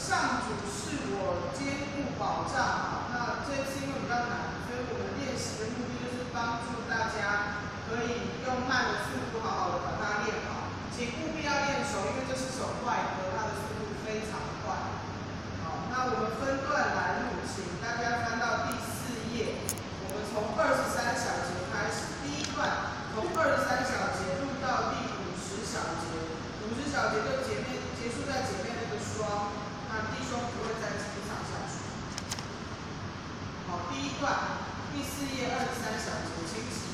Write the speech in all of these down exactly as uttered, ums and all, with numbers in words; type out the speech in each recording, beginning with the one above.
上主是我坚固保障。好，那这次因为比较难，所以我们练习的目的就是帮助大家可以用慢的速度好好的把它练好。请务必要练熟，因为这是首快歌，它的速度非常快。好，那我们分段来录，请大家翻到第四页。我们从二十三小节开始，第一段从二十三小节录到第五十小节。五十小节就前面结束在前面那个双，那弟兄不会再继续唱下去。好，第一段第四页二十三小节，请起。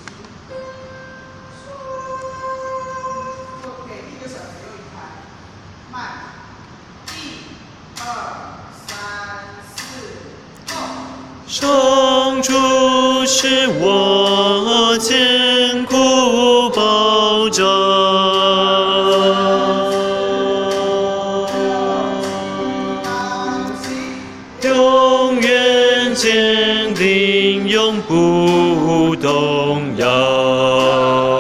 给一个小节又一拍，慢，一、二、三、四、后。 上主是我坚固保障，永远坚定，永不动摇。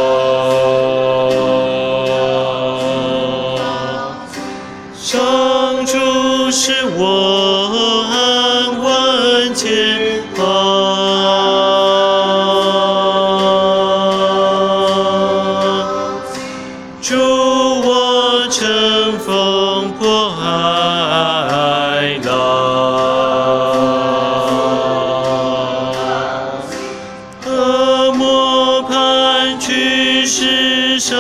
上主是我安稳前方，助我乘风破海浪，恶魔盘踞世上，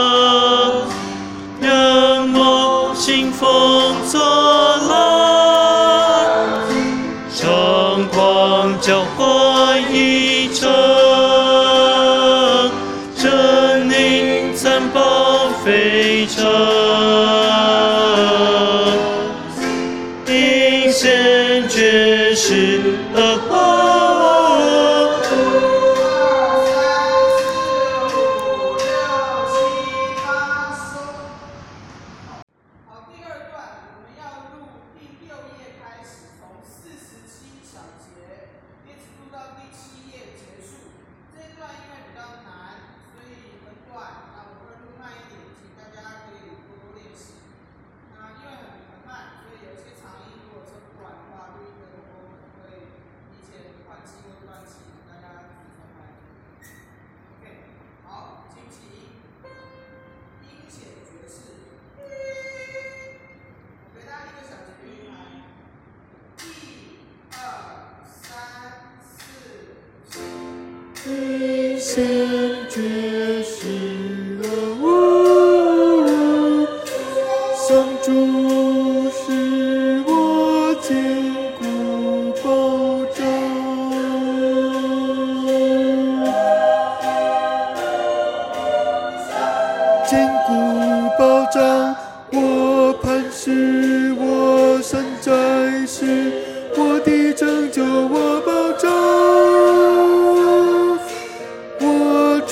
让梦兴风作浪，猖狂交火一场，狰狞残暴非常，阴险绝世恶魔。阴险绝世恶魔，上主是我坚固保障，坚固保障，我磐石，我山寨是我的拯救，我保障。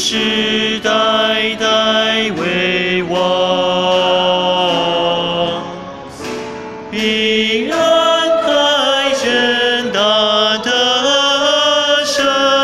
世代代为王，必然开盛大得胜。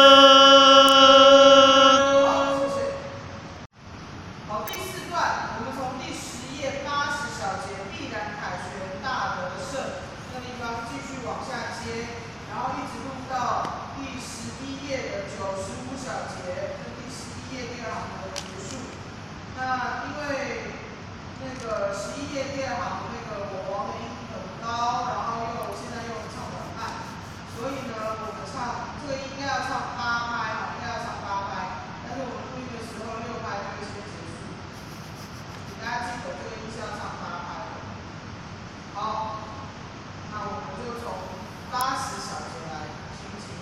好，谢谢。好，第四段，我们从第十页八十小节必然凯旋大得胜那地方继续往下接，然后一直录到第十一页的九十五小节，跟第十一页第二行的结束。那因为那个十一页第二行那个我王的音很高，然后又现在又唱很慢，所以呢，我们唱这个应该要唱八拍哈，应该要唱八拍，但是我们录音的时候六拍就会先结束，请大家记得这个音是要唱八拍的。好，那我们就从八十小节来听起。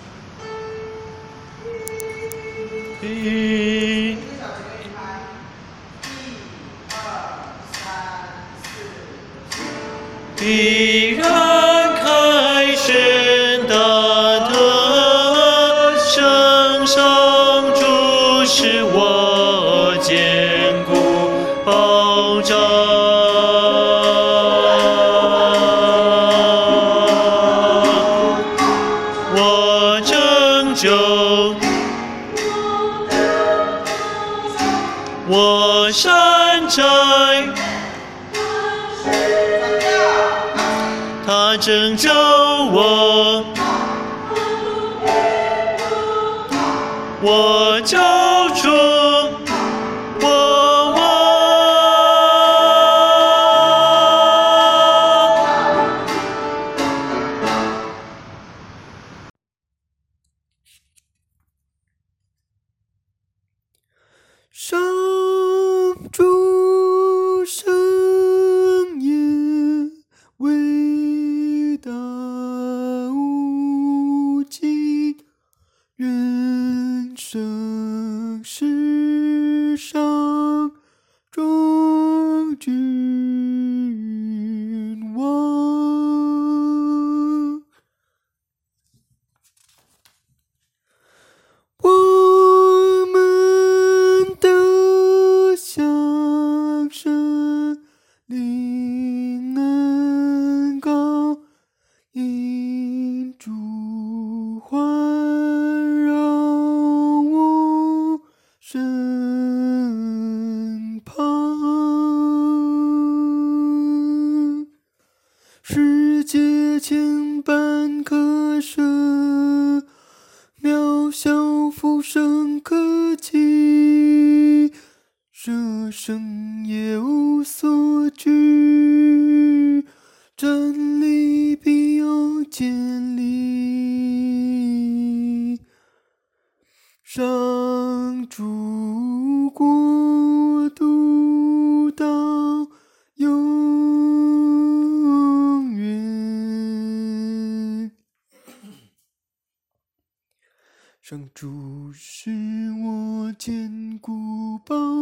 一一个小节可以拍，一、二、三、四。 必然开盛大得胜，上主是我坚固保障。我拯救，我山寨。他拯救我，我救主，我王。上主圣言，伟大无尽，人生世上众君王。我们的响声灵恩高，因主环绕我身旁，世界千般可舍，渺小浮生可及，舍生也无所惧，真理必要建立，上主国度到永远。上主是我坚固保